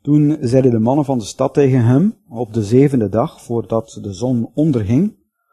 Toen zeiden de mannen van de stad tegen hem, op de 7e dag, voordat de zon onderging,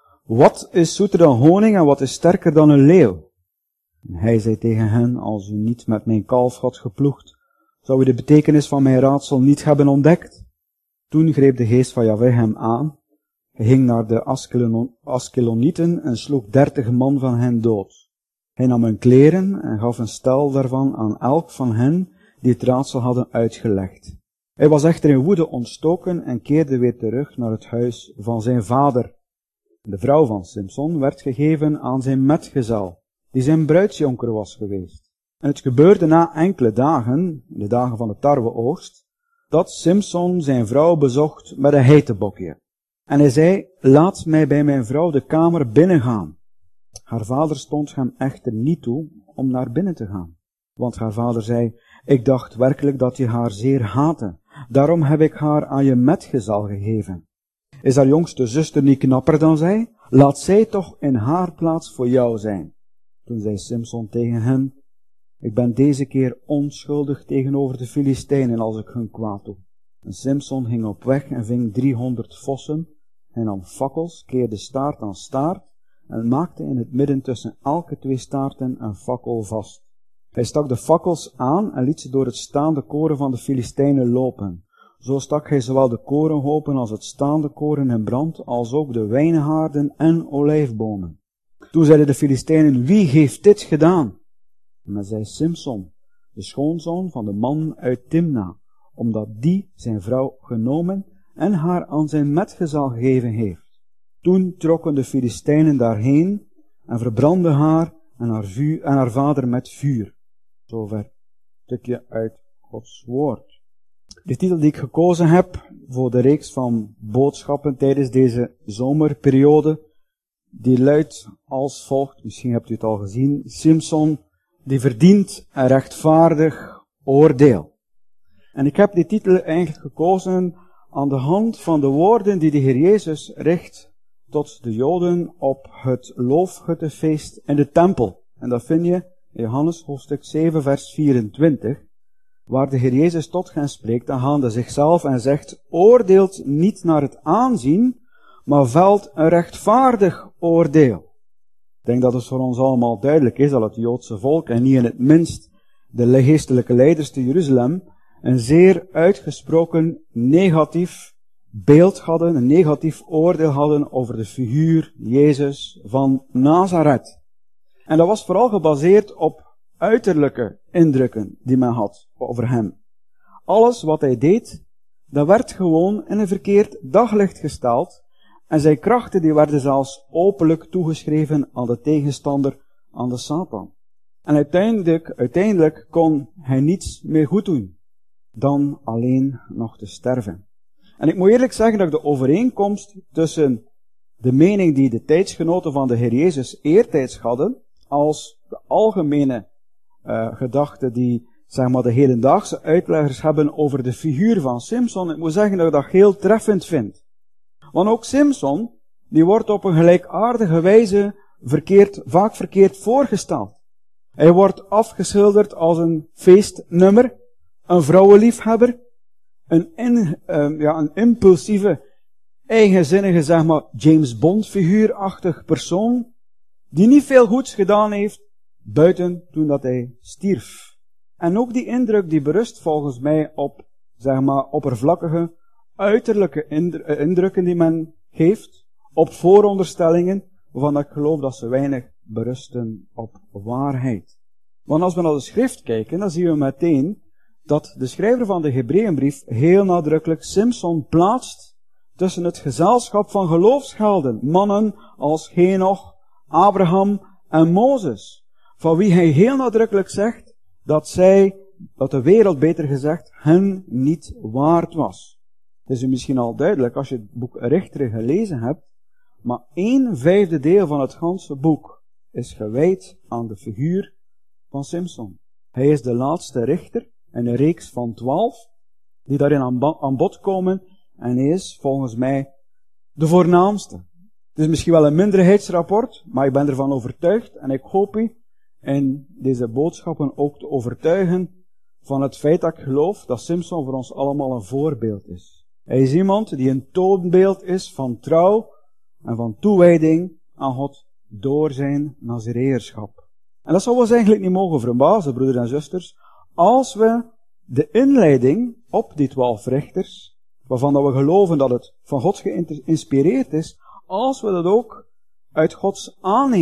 wat is zoeter dan honing en wat is sterker dan een leeuw? En hij zei tegen hen, als u niet met mijn kalf had geploegd, zou u de betekenis van mijn raadsel niet hebben ontdekt. Toen greep de geest van Jahweh hem aan. Hij ging naar de Askelonieten en sloeg 30 man van hen dood. Hij nam hun kleren en gaf een stel daarvan aan elk van hen die het raadsel hadden uitgelegd. Hij was echter in woede ontstoken en keerde weer terug naar het huis van zijn vader. De vrouw van Simson werd gegeven aan zijn metgezel, die zijn bruidsjonker was geweest. En het gebeurde na enkele dagen, de dagen van de tarweoogst, dat Simson zijn vrouw bezocht met een heitebokje. En hij zei, laat mij bij mijn vrouw de kamer binnengaan. Haar vader stond hem echter niet toe om naar binnen te gaan. Want haar vader zei, ik dacht werkelijk dat je haar zeer haatte. Daarom heb ik haar aan je metgezel gegeven. Is haar jongste zuster niet knapper dan zij? Laat zij toch in haar plaats voor jou zijn. Toen zei Simson tegen hen, ik ben deze keer onschuldig tegenover de Filistijnen als ik hun kwaad doe. En Simson ging op weg en ving 300 vossen. Hij nam fakkels, keerde staart aan staart en maakte in het midden tussen elke 2 staarten een fakkel vast. Hij stak de fakkels aan en liet ze door het staande koren van de Filistijnen lopen. Zo stak hij zowel de korenhopen als het staande koren in brand, als ook de wijngaarden en olijfbomen. Toen zeiden de Filistijnen, wie heeft dit gedaan? En hij zei Simson, de schoonzoon van de man uit Timna, omdat die zijn vrouw genomen en haar aan zijn metgezel gegeven heeft. Toen trokken de Filistijnen daarheen en verbrandden haar en haar vader met vuur. Zover een stukje uit Gods woord. De titel die ik gekozen heb voor de reeks van boodschappen tijdens deze zomerperiode, die luidt als volgt, misschien hebt u het al gezien, Simson, die verdient een rechtvaardig oordeel. En ik heb die titel eigenlijk gekozen aan de hand van de woorden die de Heer Jezus richt tot de Joden op het loofhuttefeest in de tempel. En dat vind je in Johannes hoofdstuk 7 vers 24, waar de Heer Jezus tot hen spreekt aangaande zichzelf en zegt, oordeelt niet naar het aanzien, maar velt een rechtvaardig oordeel. Ik denk dat het voor ons allemaal duidelijk is dat het Joodse volk, en niet in het minst de geestelijke leiders te Jeruzalem, een zeer uitgesproken negatief beeld hadden, een negatief oordeel hadden over de figuur Jezus van Nazareth. En dat was vooral gebaseerd op uiterlijke indrukken die men had over hem. Alles wat hij deed, dat werd gewoon in een verkeerd daglicht gesteld, en zijn krachten die werden zelfs openlijk toegeschreven aan de tegenstander, aan de Satan. En uiteindelijk kon hij niets meer goed doen dan alleen nog te sterven. En ik moet eerlijk zeggen dat ik de overeenkomst tussen de mening die de tijdsgenoten van de Heer Jezus eertijds hadden, als de algemene gedachten die, zeg maar, de hedendaagse uitleggers hebben over de figuur van Simson, ik moet zeggen dat ik dat heel treffend vind. Want ook Simson, die wordt op een gelijkaardige wijze vaak verkeerd voorgesteld. Hij wordt afgeschilderd als een feestnummer, een vrouwenliefhebber, een impulsieve, eigenzinnige, zeg maar, James Bond figuurachtig persoon, die niet veel goeds gedaan heeft, buiten toen dat hij stierf. En ook die indruk die berust volgens mij op, zeg maar, oppervlakkige, uiterlijke indrukken die men geeft, op vooronderstellingen, waarvan ik geloof dat ze weinig berusten op waarheid. Want als we naar de schrift kijken, dan zien we meteen dat de schrijver van de Hebreeënbrief heel nadrukkelijk Simson plaatst tussen het gezelschap van geloofshelden, mannen als Henoch, Abraham en Mozes, van wie hij heel nadrukkelijk zegt dat de wereld, beter gezegd, hen niet waard was. Het is u misschien al duidelijk als je het boek Richteren gelezen hebt, maar 1/5 deel van het ganse boek is gewijd aan de figuur van Simson. Hij is de laatste richter in een reeks van 12, die daarin aan bod komen, en hij is volgens mij de voornaamste. Het is misschien wel een minderheidsrapport, maar ik ben ervan overtuigd, en ik hoop u in deze boodschappen ook te overtuigen, van het feit dat ik geloof dat Simson voor ons allemaal een voorbeeld is. Hij is iemand die een toonbeeld is van trouw en van toewijding aan God door zijn Nazireërschap. En dat zou ons eigenlijk niet mogen verbazen, broeders en zusters, als we de inleiding op die 12 rechters, waarvan dat we geloven dat het van God geïnspireerd is, als we dat ook uit Gods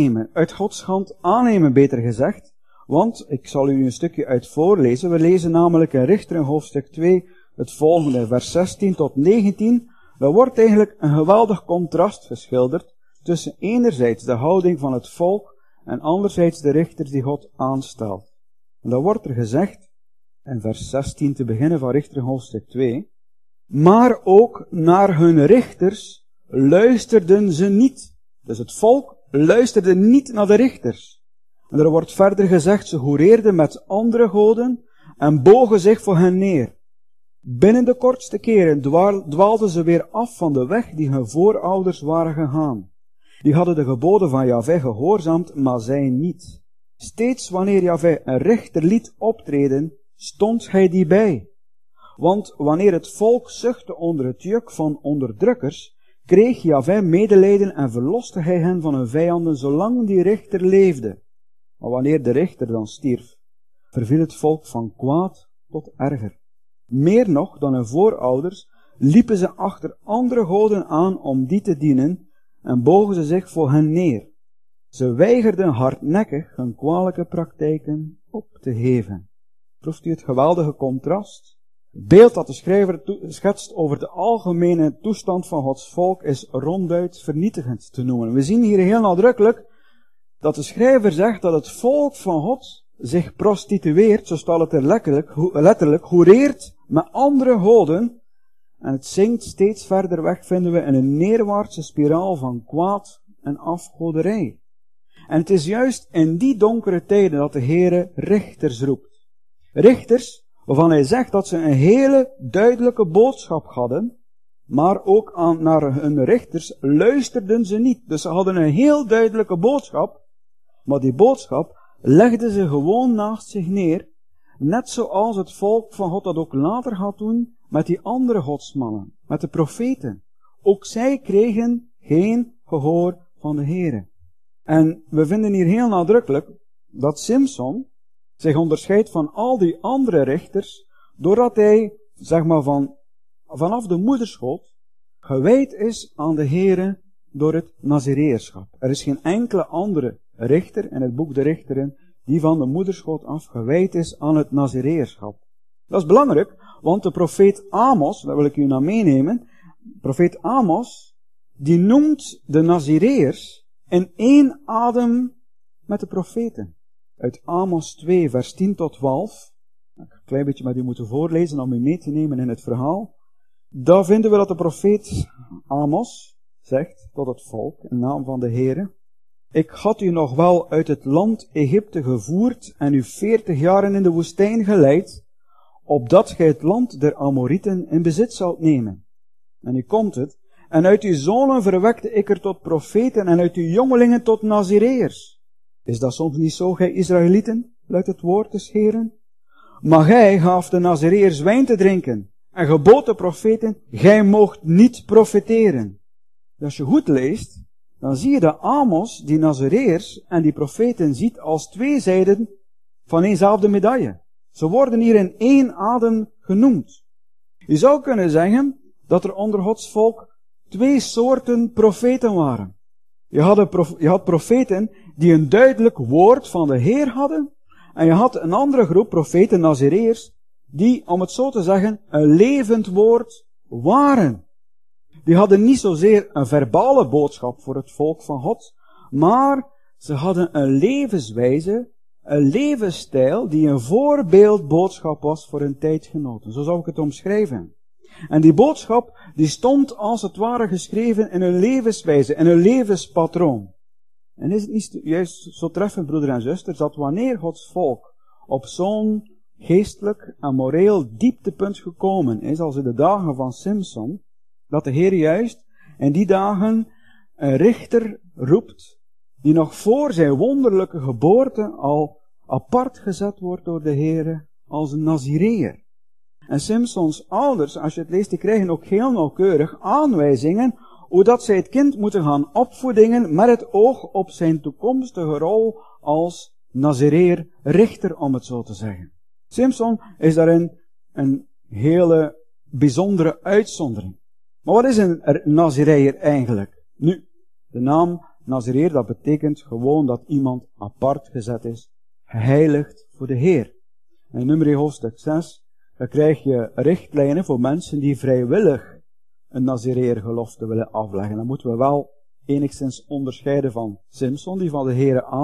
hand aannemen, beter gezegd. Want, ik zal u een stukje uit voorlezen. We lezen namelijk in Richteren hoofdstuk 2 het volgende, vers 16 tot 19. Daar wordt eigenlijk een geweldig contrast geschilderd tussen enerzijds de houding van het volk en anderzijds de richters die God aanstelt. En dan wordt er gezegd, in vers 16 te beginnen van Richteren hoofdstuk 2, maar ook naar hun richters luisterden ze niet. Dus het volk luisterde niet naar de richters. En er wordt verder gezegd, ze hoereerden met andere goden en bogen zich voor hen neer. Binnen de kortste keren dwaalden ze weer af van de weg die hun voorouders waren gegaan. Die hadden de geboden van Jahwe gehoorzaamd, maar zij niet. Steeds wanneer Jahwe een rechter liet optreden, stond hij die bij. Want wanneer het volk zuchtte onder het juk van onderdrukkers, kreeg Jahwe medelijden en verloste hij hen van hun vijanden zolang die rechter leefde. Maar wanneer de rechter dan stierf, verviel het volk van kwaad tot erger. Meer nog dan hun voorouders liepen ze achter andere goden aan om die te dienen en bogen ze zich voor hen neer. Ze weigerden hardnekkig hun kwalijke praktijken op te heven. Proeft u het geweldige contrast? Het beeld dat de schrijver schetst over de algemene toestand van Gods volk is ronduit vernietigend te noemen. We zien hier heel nadrukkelijk dat de schrijver zegt dat het volk van God zich prostitueert, zo staat het er letterlijk, hoereert met andere goden. En het zinkt steeds verder weg, vinden we, in een neerwaartse spiraal van kwaad en afgoderij. En het is juist in die donkere tijden dat de Heere richters roept. Richters waarvan hij zegt dat ze een hele duidelijke boodschap hadden, maar ook naar hun richters luisterden ze niet. Dus ze hadden een heel duidelijke boodschap, maar die boodschap legden ze gewoon naast zich neer, net zoals het volk van God dat ook later gaat doen met die andere godsmannen, met de profeten. Ook zij kregen geen gehoor van de Heere. En we vinden hier heel nadrukkelijk dat Simson zich onderscheidt van al die andere richters, doordat hij, vanaf de moederschoot, gewijd is aan de Heere door het Nazireërschap. Er is geen enkele andere richter in het boek de Richteren die van de moederschoot af gewijd is aan het Nazireërschap. Dat is belangrijk, want de profeet Amos, daar wil ik u naar meenemen, profeet Amos, die noemt de Nazireërs in één adem met de profeten. Uit Amos 2, vers 10 tot 12. Ik ga een klein beetje met u moeten voorlezen om u mee te nemen in het verhaal. Daar vinden we dat de profeet Amos zegt tot het volk, in naam van de Heere: Ik had u nog wel uit het land Egypte gevoerd en u 40 jaren in de woestijn geleid, opdat gij het land der Amorieten in bezit zoudt nemen. En nu komt het: En uit uw zonen verwekte ik er tot profeten en uit uw jongelingen tot Nazireërs. Is dat soms niet zo, gij Israëlieten, luidt het woord des Heeren? Maar gij gaaft de Nazireërs wijn te drinken en gebood de profeten, gij moogt niet profeteren. Als je goed leest, dan zie je dat Amos die Nazireërs en die profeten ziet als twee zijden van eenzelfde medaille. Ze worden hier in één adem genoemd. Je zou kunnen zeggen dat er onder Gods volk twee soorten profeten waren. Je had profeten die een duidelijk woord van de Heer hadden, en je had een andere groep profeten, Nazireërs, die, om het zo te zeggen, een levend woord waren. Die hadden niet zozeer een verbale boodschap voor het volk van God, maar ze hadden een levenswijze, een levensstijl die een voorbeeldboodschap was voor hun tijdgenoten. Zo zou ik het omschrijven. En die boodschap, die stond als het ware geschreven in hun levenswijze, in hun levenspatroon. En is het niet juist zo treffend, broeder en zusters, dat wanneer Gods volk op zo'n geestelijk en moreel dieptepunt gekomen is, als in de dagen van Simson, dat de Heer juist in die dagen een richter roept, die nog voor zijn wonderlijke geboorte al apart gezet wordt door de Heer als een Nazireër. En Simsons ouders, als je het leest, die krijgen ook heel nauwkeurig aanwijzingen hoe dat zij het kind moeten gaan opvoedingen met het oog op zijn toekomstige rol als Nazireër richter, om het zo te zeggen. Simson is daarin een hele bijzondere uitzondering. Maar wat is een Nazireër eigenlijk? Nu, de naam Nazireër, dat betekent gewoon dat iemand apart gezet is, geheiligd voor de Heer. In Numeri hoofdstuk 6, dan krijg je richtlijnen voor mensen die vrijwillig een Nazireër gelofte willen afleggen. Dan moeten we wel enigszins onderscheiden van Simson, die van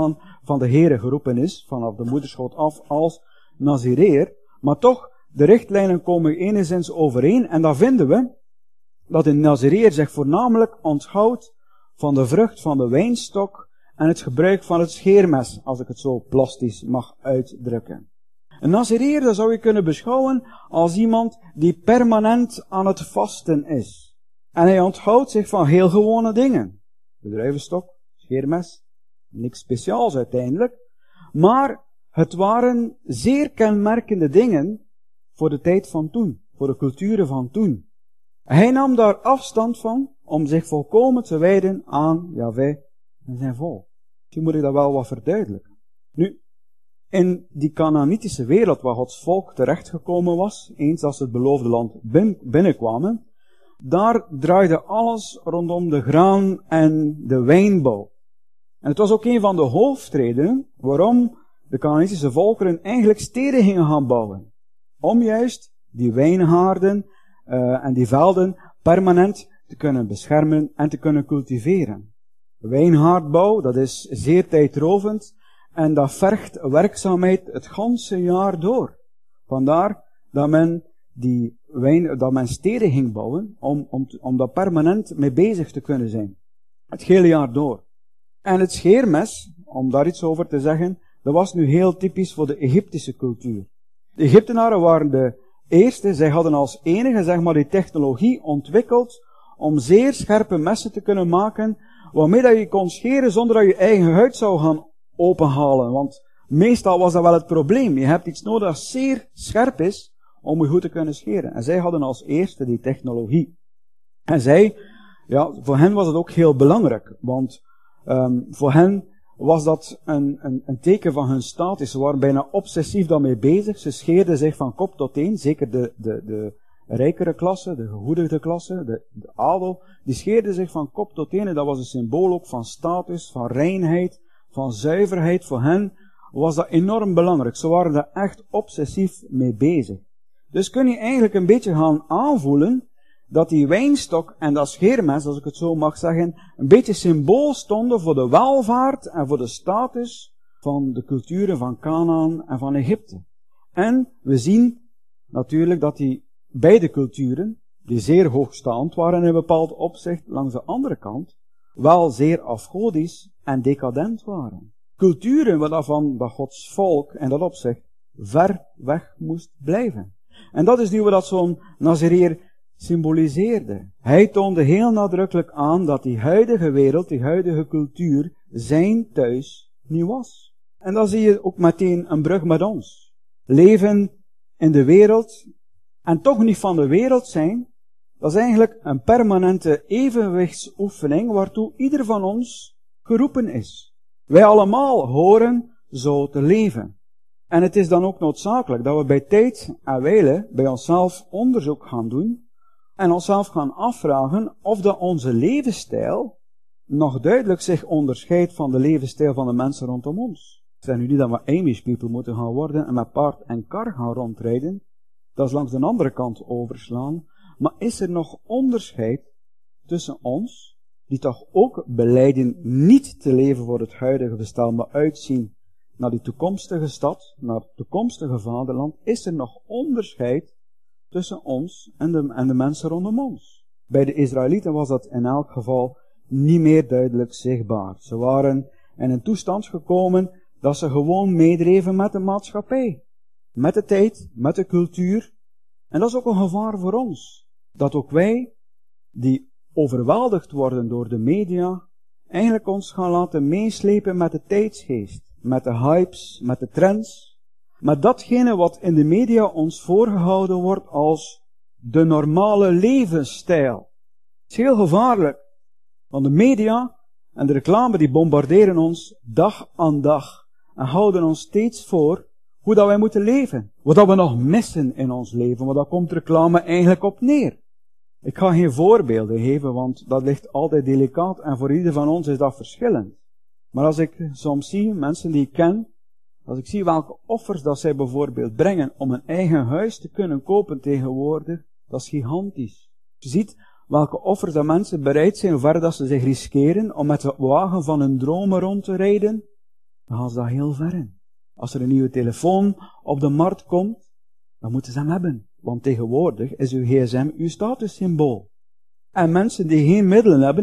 de Heere geroepen is, vanaf de moederschoot af als Nazireër. Maar toch, de richtlijnen komen enigszins overeen en dan vinden we dat een Nazireër zich voornamelijk onthoudt van de vrucht van de wijnstok en het gebruik van het scheermes, als ik het zo plastisch mag uitdrukken. Een Nazireër, dat zou je kunnen beschouwen als iemand die permanent aan het vasten is. En hij onthoudt zich van heel gewone dingen. De druivenstok, scheermes, niks speciaals uiteindelijk. Maar het waren zeer kenmerkende dingen voor de tijd van toen, voor de culturen van toen. Hij nam daar afstand van om zich volkomen te wijden aan Jahweh en zijn volk. Nu moet ik dat wel wat verduidelijken. Nu, in die Kanaanitische wereld waar Gods volk terechtgekomen was, eens als het beloofde land binnenkwamen, daar draaide alles rondom de graan en de wijnbouw. En het was ook een van de hoofdredenen waarom de Kanaanitische volkeren eigenlijk steden gingen gaan bouwen. Om juist die wijngaarden en die velden permanent te kunnen beschermen en te kunnen cultiveren. Wijngaardbouw, dat is zeer tijdrovend en dat vergt werkzaamheid het ganse jaar door. Vandaar dat men steden ging bouwen om daar permanent mee bezig te kunnen zijn. Het hele jaar door. En het scheermes, om daar iets over te zeggen, dat was nu heel typisch voor de Egyptische cultuur. De Egyptenaren waren de eerste, zij hadden als enige die technologie ontwikkeld om zeer scherpe messen te kunnen maken, waarmee dat je kon scheren zonder dat je eigen huid zou gaan openhalen. Want meestal was dat wel het probleem. Je hebt iets nodig dat zeer scherp is om je goed te kunnen scheren. En zij hadden als eerste die technologie. En voor hen was het ook heel belangrijk, want voor hen was dat een teken van hun status. Ze waren bijna obsessief daarmee bezig. Ze scheerden zich van kop tot teen. Zeker de rijkere klasse, de gegoedigde klasse, de adel. Die scheerden zich van kop tot teen. En dat was een symbool ook van status, van reinheid, van zuiverheid. Voor hen was dat enorm belangrijk. Ze waren daar echt obsessief mee bezig. Dus kun je eigenlijk een beetje gaan aanvoelen dat die wijnstok en dat scheermes, als ik het zo mag zeggen, een beetje symbool stonden voor de welvaart en voor de status van de culturen van Kanaan en van Egypte. En we zien natuurlijk dat die beide culturen, die zeer hoogstaand waren in een bepaald opzicht, langs de andere kant, wel zeer afgodisch en decadent waren. Culturen waarvan dat Gods volk in dat opzicht ver weg moest blijven. En dat is nu wat zo'n Nazireër symboliseerde. Hij toonde heel nadrukkelijk aan dat die huidige wereld, die huidige cultuur, zijn thuis niet was. En dan zie je ook meteen een brug met ons. Leven in de wereld en toch niet van de wereld zijn, dat is eigenlijk een permanente evenwichtsoefening waartoe ieder van ons geroepen is. Wij allemaal horen zo te leven. En het is dan ook noodzakelijk dat we bij tijd en wijle bij onszelf onderzoek gaan doen en onszelf gaan afvragen of dat onze levensstijl nog duidelijk zich onderscheidt van de levensstijl van de mensen rondom ons. Ik zeg nu niet dat we Amish people moeten gaan worden en met paard en kar gaan rondrijden. Dat is langs de andere kant overslaan. Maar is er nog onderscheid tussen ons, die toch ook belijden niet te leven voor het huidige bestel, maar uitzien naar die toekomstige stad, naar het toekomstige vaderland, is er nog onderscheid tussen ons en de mensen rondom ons. Bij de Israëlieten was dat in elk geval niet meer duidelijk zichtbaar. Ze waren in een toestand gekomen dat ze gewoon meedreven met de maatschappij. Met de tijd, met de cultuur. En dat is ook een gevaar voor ons. Dat ook wij, die overweldigd worden door de media, eigenlijk ons gaan laten meeslepen met de tijdsgeest. Met de hypes, met de trends. met datgene wat in de media ons voorgehouden wordt als de normale levensstijl. Het is heel gevaarlijk, want de media en de reclame die bombarderen ons dag aan dag en houden ons steeds voor hoe dat wij moeten leven. Wat dat we nog missen in ons leven, want daar komt reclame eigenlijk op neer. Ik ga geen voorbeelden geven, want dat ligt altijd delicaat en voor ieder van ons is dat verschillend. Maar als ik soms zie, mensen die ik ken, als ik zie welke offers dat zij bijvoorbeeld brengen om een eigen huis te kunnen kopen tegenwoordig, dat is gigantisch. Je ziet welke offers dat mensen bereid zijn, hoe ver dat ze zich riskeren om met de wagen van hun dromen rond te rijden, dan gaan ze dat heel ver in. Als er een nieuwe telefoon op de markt komt, dan moeten ze hem hebben. Want tegenwoordig is uw gsm uw statussymbool. En mensen die geen middelen hebben,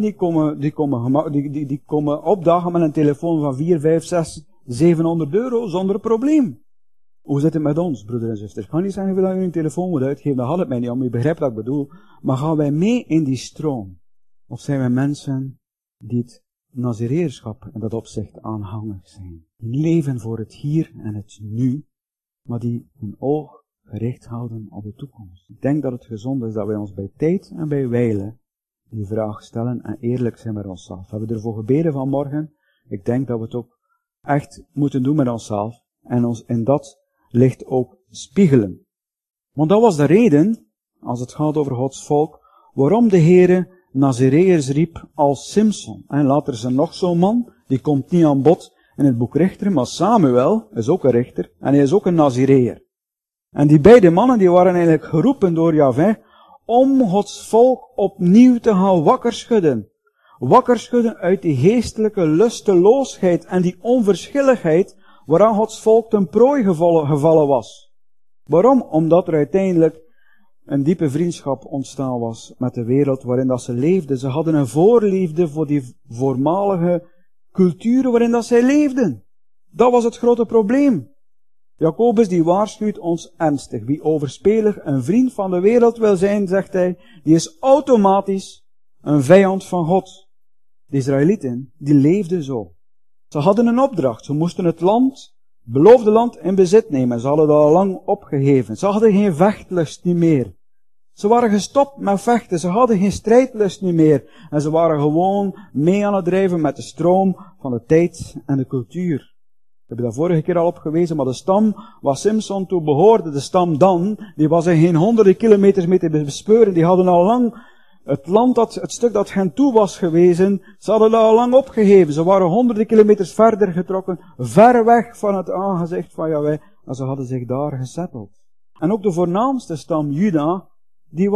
die komen opdagen met een telefoon van 4, 5, 6, 700 euro zonder probleem. Hoe zit het met ons, broeders en zusters? Ik ga niet zeggen hoeveel je een telefoon moet uitgeven, dat gaat het mij niet om, u begrijpt wat ik bedoel. Maar gaan wij mee in die stroom? Of zijn wij mensen die het Nazireërschap in dat opzicht aanhangig zijn? Die leven voor het hier en het nu, maar die hun oog gericht houden op de toekomst. Ik denk dat het gezond is dat wij ons bij tijd en bij wijle die vraag stellen en eerlijk zijn met onszelf. We hebben ervoor gebeden vanmorgen. Ik denk dat we het ook echt moeten doen met onszelf en ons in dat licht ook spiegelen. Want dat was de reden, als het gaat over Gods volk, waarom de Heere Nazireërs riep als Simson. En later is er nog zo'n man, die komt niet aan bod in het boek Richteren, maar Samuel is ook een richter en hij is ook een Nazireër. En die beide mannen die waren eigenlijk geroepen door Jahweh om Gods volk opnieuw te gaan wakker schudden. Wakker schudden uit die geestelijke lusteloosheid en die onverschilligheid waaraan Gods volk ten prooi gevallen was. Waarom? Omdat er uiteindelijk een diepe vriendschap ontstaan was met de wereld waarin dat ze leefden. Ze hadden een voorliefde voor die voormalige culturen waarin dat zij leefden. Dat was het grote probleem. Jacobus die waarschuwt ons ernstig. Wie overspelig een vriend van de wereld wil zijn, zegt hij, die is automatisch een vijand van God. De Israëlieten, die leefden zo. Ze hadden een opdracht. Ze moesten het land, beloofde land, in bezit nemen. Ze hadden dat al lang opgegeven. Ze hadden geen vechtlust niet meer. Ze waren gestopt met vechten. Ze hadden geen strijdlust niet meer. En ze waren gewoon mee aan het drijven met de stroom van de tijd en de cultuur. Ik heb daar vorige keer al op gewezen, maar de stam waar Simson toe behoorde, de stam Dan, die was er geen honderden kilometers mee te bespeuren. Die hadden al lang het land, het stuk dat hen toe was gewezen, ze hadden dat al lang opgegeven. Ze waren honderden kilometers verder getrokken, ver weg van het aangezicht van Jahweh, en ze hadden zich daar gesetteld. En ook de voornaamste stam, Juda, die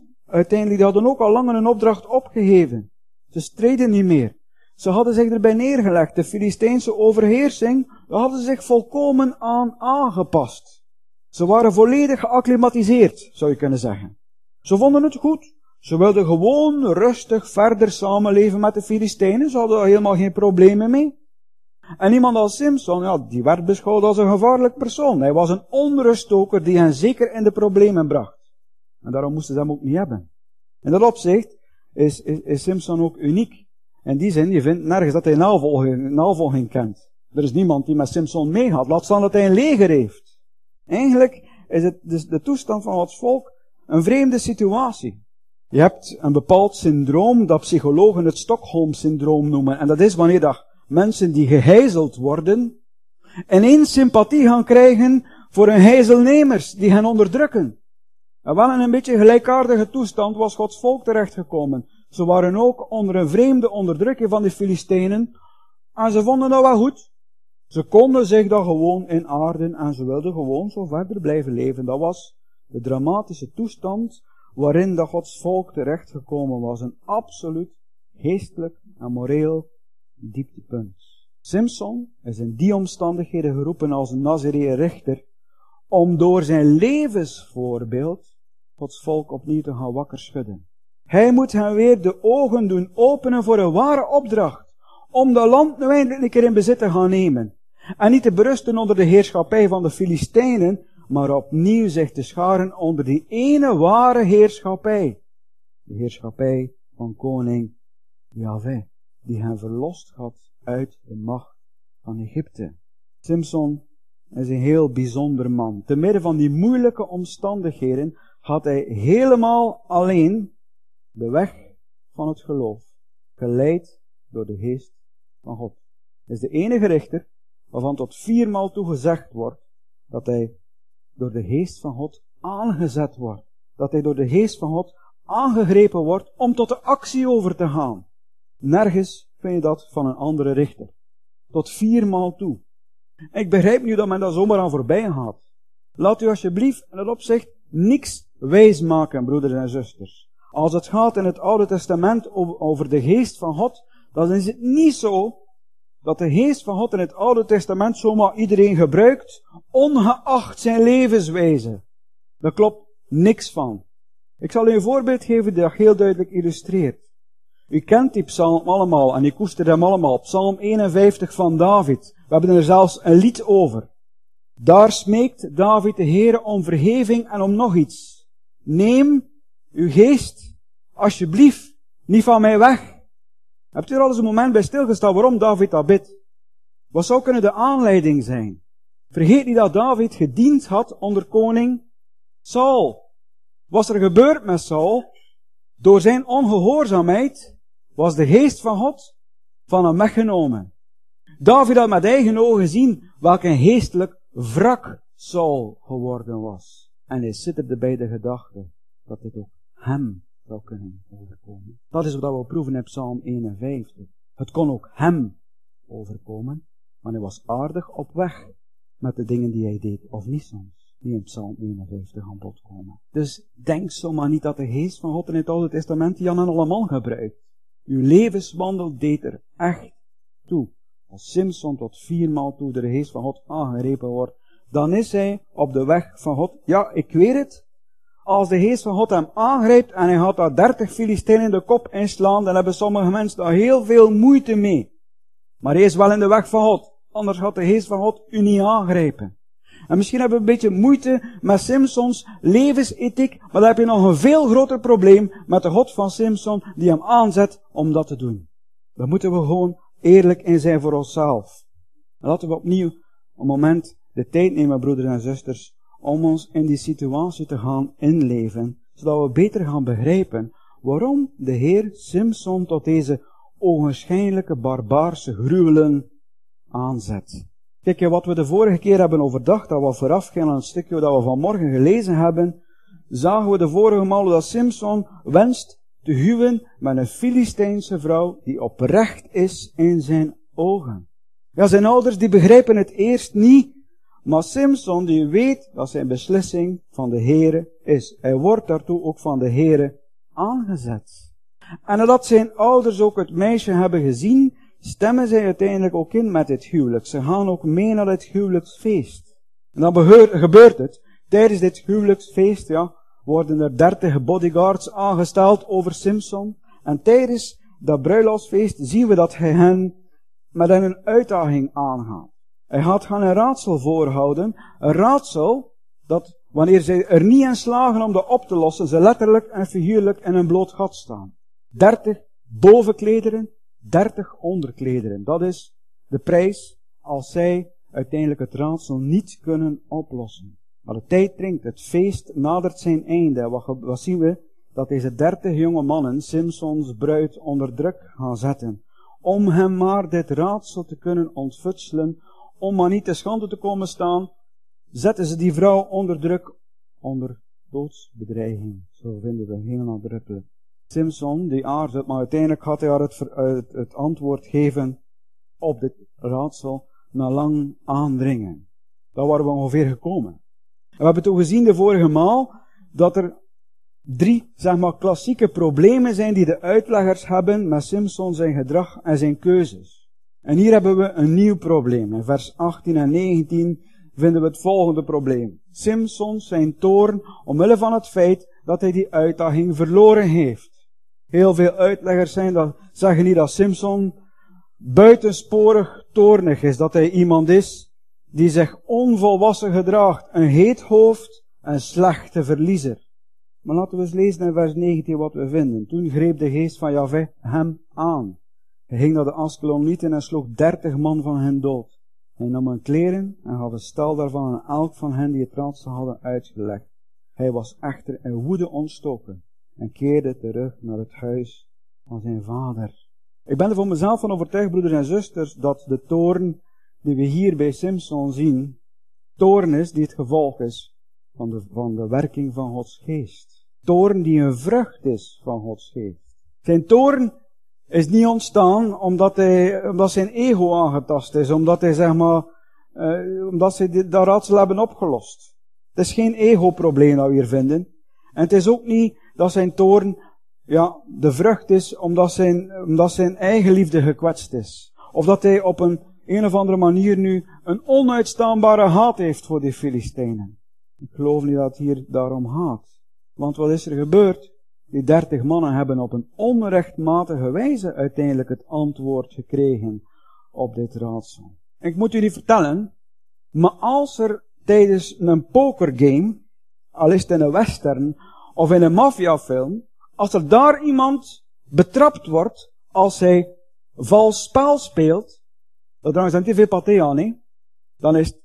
hadden ook al lang een opdracht opgegeven. Ze streden niet meer. Ze hadden zich erbij neergelegd. De Filistijnse overheersing, daar hadden ze zich volkomen aan aangepast. Ze waren volledig geacclimatiseerd, zou je kunnen zeggen. Ze vonden het goed. Ze wilden gewoon rustig verder samenleven met de Filistijnen. Ze hadden er helemaal geen problemen mee. En iemand als Simson, die werd beschouwd als een gevaarlijk persoon. Hij was een onruststoker die hen zeker in de problemen bracht. En daarom moesten ze hem ook niet hebben. In dat opzicht is Simson ook uniek. In die zin, je vindt nergens dat hij navolging kent. Er is niemand die met Simson meegaat. Laat staan dat hij een leger heeft. Eigenlijk is het dus de toestand van Gods volk een vreemde situatie. Je hebt een bepaald syndroom dat psychologen het Stockholm-syndroom noemen. En dat is wanneer dat mensen die gegijzeld worden, ineens sympathie gaan krijgen voor hun gijzelnemers die hen onderdrukken. En wel in een beetje gelijkaardige toestand was Gods volk terechtgekomen. Ze waren ook onder een vreemde onderdrukking van de Filistijnen. En ze vonden dat wel goed. Ze konden zich daar gewoon in aarden en ze wilden gewoon zo verder blijven leven. Dat was de dramatische toestand waarin dat Gods volk terechtgekomen was. Een absoluut geestelijk en moreel dieptepunt. Simson is in die omstandigheden geroepen als een Nazireër richter om door zijn levensvoorbeeld Gods volk opnieuw te gaan wakker schudden. Hij moet hen weer de ogen doen openen voor een ware opdracht. Om dat land nu eindelijk een keer in bezit te gaan nemen. En niet te berusten onder de heerschappij van de Filistijnen, maar opnieuw zich te scharen onder die ene ware heerschappij. De heerschappij van koning Jahweh, die hen verlost had uit de macht van Egypte. Simson is een heel bijzonder man. Te midden van die moeilijke omstandigheden had hij helemaal alleen de weg van het geloof, geleid door de geest van God. Hij is de enige richter waarvan tot 4 maal toe gezegd wordt dat hij door de geest van God aangezet wordt. Dat hij door de geest van God aangegrepen wordt om tot de actie over te gaan. Nergens vind je dat van een andere richter. Tot 4 maal toe. Ik begrijp nu dat men daar zomaar aan voorbij gaat. Laat u alsjeblieft in het opzicht niks wijs maken, broeders en zusters. Als het gaat in het Oude Testament over de geest van God, dan is het niet zo dat de geest van God in het Oude Testament zomaar iedereen gebruikt, ongeacht zijn levenswijze. Daar klopt niks van. Ik zal u een voorbeeld geven die dat heel duidelijk illustreert. U kent die psalm allemaal en u koestert hem allemaal. Psalm 51 van David. We hebben er zelfs een lied over. Daar smeekt David de Heere om vergeving en om nog iets. Neem uw geest, alsjeblieft, niet van mij weg. Hebt u er al eens een moment bij stilgestaan waarom David dat bidt? Wat zou kunnen de aanleiding zijn? Vergeet niet dat David gediend had onder koning Saul. Wat er gebeurd met Saul? Door zijn ongehoorzaamheid was de geest van God van hem weggenomen. David had met eigen ogen gezien welk een geestelijk wrak Saul geworden was. En hij zitterde bij de gedachte dat dit ook hem zou kunnen overkomen. Dat is wat we proeven in Psalm 51. Het kon ook hem overkomen, maar hij was aardig op weg met de dingen die hij deed, of niet soms, die in Psalm 51 aan bod komen. Dus denk zomaar niet dat de geest van God in het Oude Testament Jan en allemaal gebruikt. Uw levenswandel deed er echt toe. Als Simson tot 4 maal toe door de geest van God aangegrepen wordt, dan is hij op de weg van God. Ja, ik weet het. Als de geest van God hem aangrijpt en hij gaat daar 30 Filistijnen in de kop inslaan, dan hebben sommige mensen daar heel veel moeite mee. Maar hij is wel in de weg van God. Anders gaat de geest van God u niet aangrijpen. En misschien hebben we een beetje moeite met Simsons levensethiek, maar dan heb je nog een veel groter probleem met de God van Simson die hem aanzet om dat te doen. Dan moeten we gewoon eerlijk in zijn voor onszelf. En laten we opnieuw een moment de tijd nemen, broeders en zusters, om ons in die situatie te gaan inleven, zodat we beter gaan begrijpen waarom de Heer Simson tot deze ogenschijnlijke barbaarse gruwelen aanzet. Kijk, wat we de vorige keer hebben overdacht, dat we vooraf gaan aan het stukje dat we vanmorgen gelezen hebben, zagen we de vorige maal dat Simson wenst te huwen met een Filistijnse vrouw die oprecht is in zijn ogen. Ja, zijn ouders die begrijpen het eerst niet, maar Simson die weet dat zijn beslissing van de Heere is. Hij wordt daartoe ook van de Heere aangezet. En nadat zijn ouders ook het meisje hebben gezien, stemmen zij uiteindelijk ook in met het huwelijk. Ze gaan ook mee naar het huwelijksfeest. En dan gebeurt het. Tijdens dit huwelijksfeest, worden er 30 bodyguards aangesteld over Simson. En tijdens dat bruiloftsfeest zien we dat hij hen met een uitdaging aangaat. Hij gaat gaan een raadsel voorhouden. Een raadsel dat, wanneer zij er niet in slagen om dat op te lossen, ze letterlijk en figuurlijk in een bloot gat staan. 30 bovenklederen, 30 onderklederen. Dat is de prijs als zij uiteindelijk het raadsel niet kunnen oplossen. Maar de tijd dringt, het feest nadert zijn einde. Wat zien we? Dat deze 30 jonge mannen Simsons bruid onder druk gaan zetten. Om hem maar dit raadsel te kunnen ontfutselen, om maar niet te schande te komen staan, zetten ze die vrouw onder druk, onder doodsbedreiging. Zo vinden we heel nadrukkelijk. Simson, die aarzelt, maar uiteindelijk gaat hij haar het antwoord geven op dit raadsel na lang aandringen. Daar waren we ongeveer gekomen. En we hebben toen gezien de vorige maal dat er 3, klassieke problemen zijn die de uitleggers hebben met Simson zijn gedrag en zijn keuzes. En hier hebben we een nieuw probleem. In vers 18 en 19 vinden we het volgende probleem. Simson zijn toorn omwille van het feit dat hij die uitdaging verloren heeft. Heel veel uitleggers zeggen niet dat Simson buitensporig toornig is. Dat hij iemand is die zich onvolwassen gedraagt. Een heet hoofd, een slechte verliezer. Maar laten we eens lezen in vers 19 wat we vinden. Toen greep de geest van Jahwe hem aan. Hij ging naar de Askelonieten en sloeg 30 man van hen dood. Hij nam hun kleren en gaf een stel daarvan aan elk van hen die het raadsel hadden uitgelegd. Hij was echter in woede ontstoken en keerde terug naar het huis van zijn vader. Ik ben er voor mezelf van overtuigd, broeders en zusters, dat de toorn die we hier bij Simson zien, toorn is die het gevolg is van de werking van Gods geest. Toorn die een vrucht is van Gods geest. Zijn toorn is niet ontstaan omdat zijn ego aangetast is, omdat ze dat raadsel hebben opgelost. Het is geen ego-probleem dat we hier vinden. En het is ook niet dat zijn toorn, de vrucht is omdat zijn eigen liefde gekwetst is. Of dat hij op een of andere manier nu een onuitstaanbare haat heeft voor die Filistijnen. Ik geloof niet dat het hier daarom gaat. Want wat is er gebeurd? Die 30 mannen hebben op een onrechtmatige wijze uiteindelijk het antwoord gekregen op dit raadsel. Ik moet u niet vertellen, maar als er tijdens een pokergame, al is het in een western of in een maffiafilm, als er daar iemand betrapt wordt als hij vals spel speelt, dan drangt hij niet veel paté aan, hè? Dan is het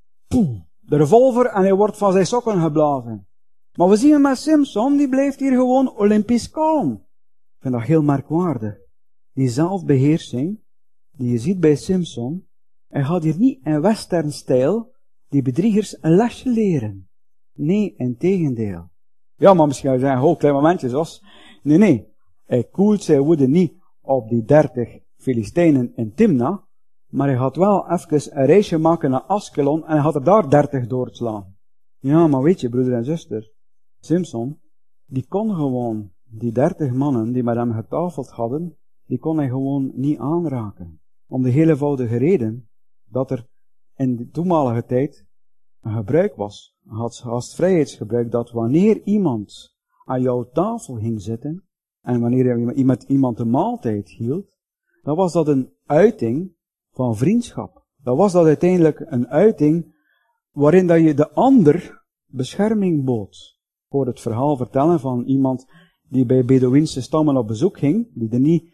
de revolver en hij wordt van zijn sokken geblazen. Maar we zien met Simson, die blijft hier gewoon olympisch kalm. Ik vind dat heel merkwaardig. Die zelfbeheersing, die je ziet bij Simson, hij gaat hier niet in western stijl die bedriegers een lesje leren. Nee, integendeel. Ja, maar misschien zou je zeggen, klein momentje, zoals. Nee. Hij koelt zijn woede niet op die 30 Filistijnen in Timna, maar hij gaat wel even een reisje maken naar Askelon en hij gaat er daar 30 doorslaan. Ja, maar weet je, broeder en zuster, Simson, die kon gewoon die 30 mannen die met hem getafeld hadden, die kon hij gewoon niet aanraken. Om de heel eenvoudige reden dat er in de toenmalige tijd een gebruik was, een gastvrijheidsgebruik, dat wanneer iemand aan jouw tafel ging zitten, en wanneer je met iemand een maaltijd hield, dan was dat een uiting van vriendschap. Dan was dat uiteindelijk een uiting waarin dat je de ander bescherming bood. Ik hoorde het verhaal vertellen van iemand die bij Bedouïnse stammen op bezoek ging, die er niet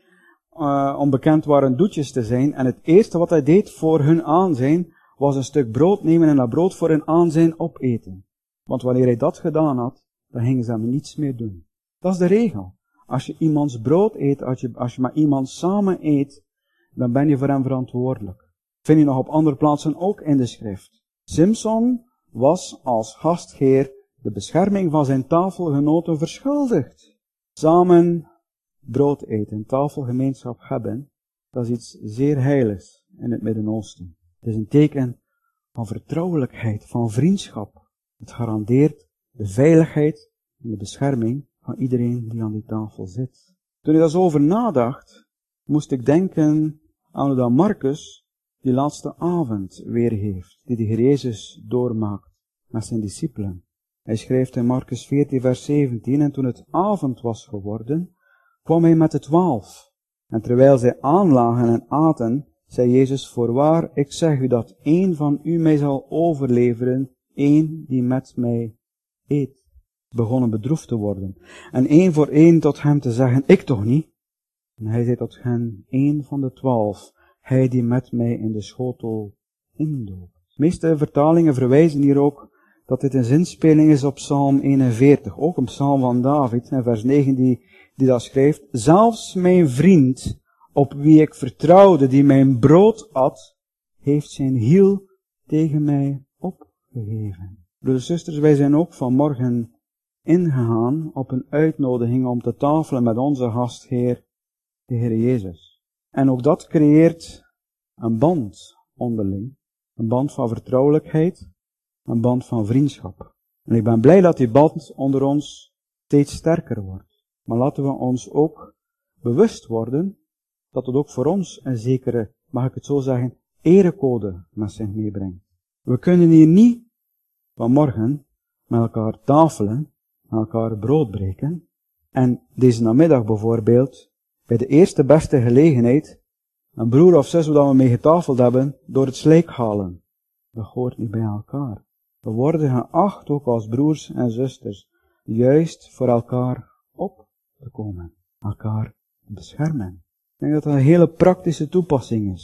onbekend waren doetjes te zijn, en het eerste wat hij deed voor hun aanzijn, was een stuk brood nemen en dat brood voor hun aanzijn opeten. Want wanneer hij dat gedaan had, dan gingen ze hem niets meer doen. Dat is de regel. Als je iemands brood eet, als je met iemand samen eet, dan ben je voor hem verantwoordelijk. Vind je nog op andere plaatsen ook in de schrift. Simson was als gastheer de bescherming van zijn tafelgenoten verschuldigd. Samen brood eten, tafelgemeenschap hebben, dat is iets zeer heiligs in het Midden-Oosten. Het is een teken van vertrouwelijkheid, van vriendschap. Het garandeert de veiligheid en de bescherming van iedereen die aan die tafel zit. Toen ik daar zo over nadacht, moest ik denken aan hoe dat Marcus die laatste avond weergeeft, die de Heer Jezus doormaakt met zijn discipelen. Hij schrijft in Marcus 14 vers 17, en toen het avond was geworden, kwam hij met de 12. En terwijl zij aanlagen en aten, zei Jezus, voorwaar, ik zeg u dat één van u mij zal overleveren, één die met mij eet. Begonnen bedroefd te worden. En één voor één tot hem te zeggen, ik toch niet? En hij zei tot hen, één van de 12, hij die met mij in de schotel indoop. De meeste vertalingen verwijzen hier ook dat dit een zinspeling is op Psalm 41, ook een psalm van David, in vers 9 die dat schrijft, zelfs mijn vriend, op wie ik vertrouwde, die mijn brood at, heeft zijn hiel tegen mij opgegeven. Broeders en zusters, wij zijn ook vanmorgen ingegaan op een uitnodiging om te tafelen met onze gastheer, de Heer Jezus. En ook dat creëert een band onderling. Een band van vertrouwelijkheid, een band van vriendschap. En ik ben blij dat die band onder ons steeds sterker wordt. Maar laten we ons ook bewust worden dat het ook voor ons een zekere, mag ik het zo zeggen, erecode met zich meebrengt. We kunnen hier niet vanmorgen met elkaar tafelen, met elkaar brood breken, en deze namiddag bijvoorbeeld, bij de eerste beste gelegenheid, een broer of zus waar we mee getafeld hebben, door het slijk halen. Dat hoort niet bij elkaar. We worden geacht ook als broers en zusters, juist voor elkaar op te komen, elkaar te beschermen. Ik denk dat dat een hele praktische toepassing is.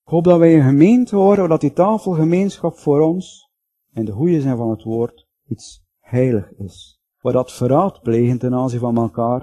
Ik hoop dat wij een gemeente worden, dat die tafelgemeenschap voor ons, in de goede zin van het woord, iets heilig is. Waar dat verraad plegen ten aanzien van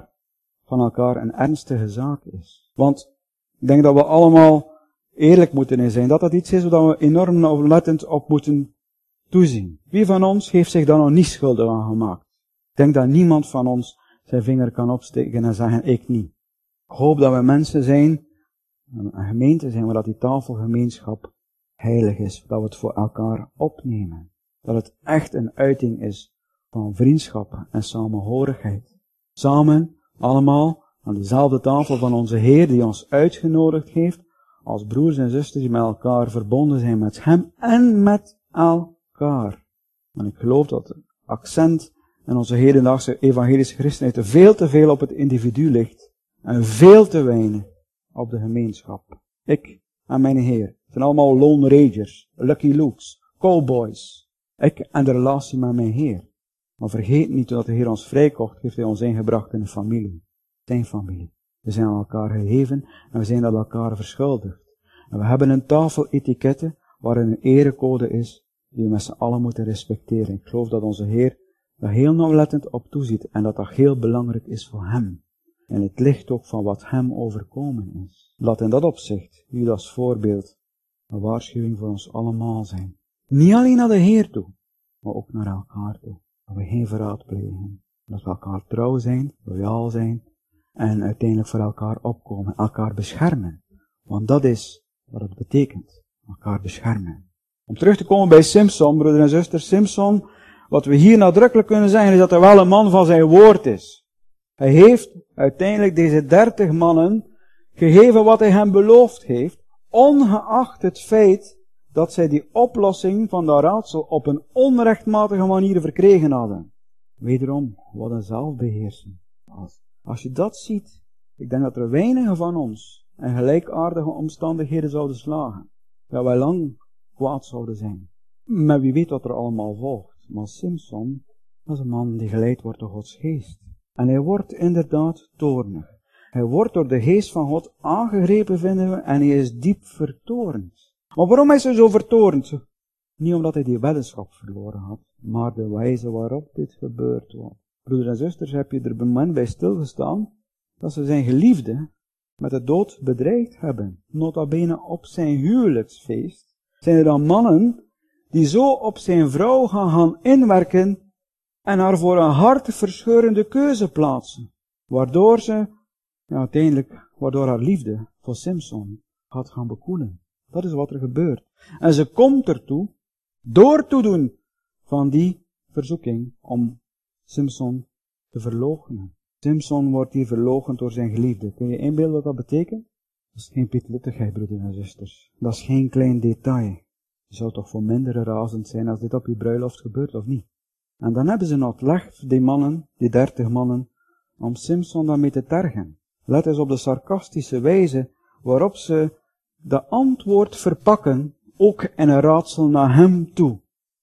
elkaar een ernstige zaak is. Want ik denk dat we allemaal eerlijk moeten zijn. Dat iets is waar we enorm nauwlettend op moeten toezien. Wie van ons heeft zich daar nog niet schuldig aan gemaakt? Ik denk dat niemand van ons zijn vinger kan opsteken en zeggen, ik niet. Ik hoop dat we mensen zijn, een gemeente zijn, waar dat die tafelgemeenschap heilig is. Dat we het voor elkaar opnemen. Dat het echt een uiting is van vriendschap en samenhorigheid. Samen, allemaal, aan diezelfde tafel van onze Heer die ons uitgenodigd heeft, als broers en zusters die met elkaar verbonden zijn met Hem en met elkaar. En ik geloof dat het accent in onze hedendaagse evangelische christenheid veel te veel op het individu ligt en veel te weinig op de gemeenschap. Ik en mijn Heer. Het zijn allemaal lone rangers, Lucky Lukes, cowboys. Ik en de relatie met mijn Heer. Maar vergeet niet dat de Heer ons vrijkocht, heeft Hij ons ingebracht in de familie. Zijn familie. We zijn aan elkaar gegeven en we zijn aan elkaar verschuldigd. En we hebben een tafeletikette waarin een erecode is die we met z'n allen moeten respecteren. Ik geloof dat onze Heer daar heel nauwlettend op toeziet en dat dat heel belangrijk is voor Hem. En het licht ook van wat Hem overkomen is. Laat in dat opzicht, Judas voorbeeld, een waarschuwing voor ons allemaal zijn. Niet alleen naar de Heer toe, maar ook naar elkaar toe. Dat we geen verraad plegen. Dat we elkaar trouw zijn, loyaal zijn en uiteindelijk voor elkaar opkomen, elkaar beschermen. Want dat is wat het betekent, elkaar beschermen. Om terug te komen bij Simson, broeder en zuster, Simson, wat we hier nadrukkelijk kunnen zeggen is dat hij wel een man van zijn woord is. Hij heeft uiteindelijk deze 30 mannen gegeven wat hij hem beloofd heeft, ongeacht het feit dat zij die oplossing van dat raadsel op een onrechtmatige manier verkregen hadden. Wederom, wat een zelfbeheersing. Als je dat ziet, ik denk dat er weinigen van ons in gelijkaardige omstandigheden zouden slagen. Dat wij lang kwaad zouden zijn. Maar wie weet wat er allemaal volgt. Maar Simson, dat is een man die geleid wordt door Gods geest. En hij wordt inderdaad toornig. Hij wordt door de geest van God aangegrepen, vinden we, en hij is diep vertoornd. Maar waarom is hij zo vertoornd? Niet omdat hij die weddenschap verloren had, maar de wijze waarop dit gebeurd was. Broeders en zusters, heb je er een moment bij stilgestaan dat ze zijn geliefde met de dood bedreigd hebben. Nota bene op zijn huwelijksfeest zijn er dan mannen die zo op zijn vrouw gaan inwerken en haar voor een hartverscheurende keuze plaatsen. Waardoor haar liefde voor Simson gaat gaan bekoelen. Dat is wat er gebeurt. En ze komt ertoe, door toedoen van die verzoeking, om Simson te verloochenen. Simson wordt hier verloochend door zijn geliefde. Kun je inbeelden wat dat betekent? Dat is geen pietluttigheid, broeders en zusters. Dat is geen klein detail. Je zou toch voor minder razend zijn als dit op je bruiloft gebeurt, of niet? En dan hebben ze nog legt, die mannen, die 30 mannen, om Simson daarmee te tergen. Let eens op de sarcastische wijze waarop ze de antwoord verpakken, ook in een raadsel naar hem toe.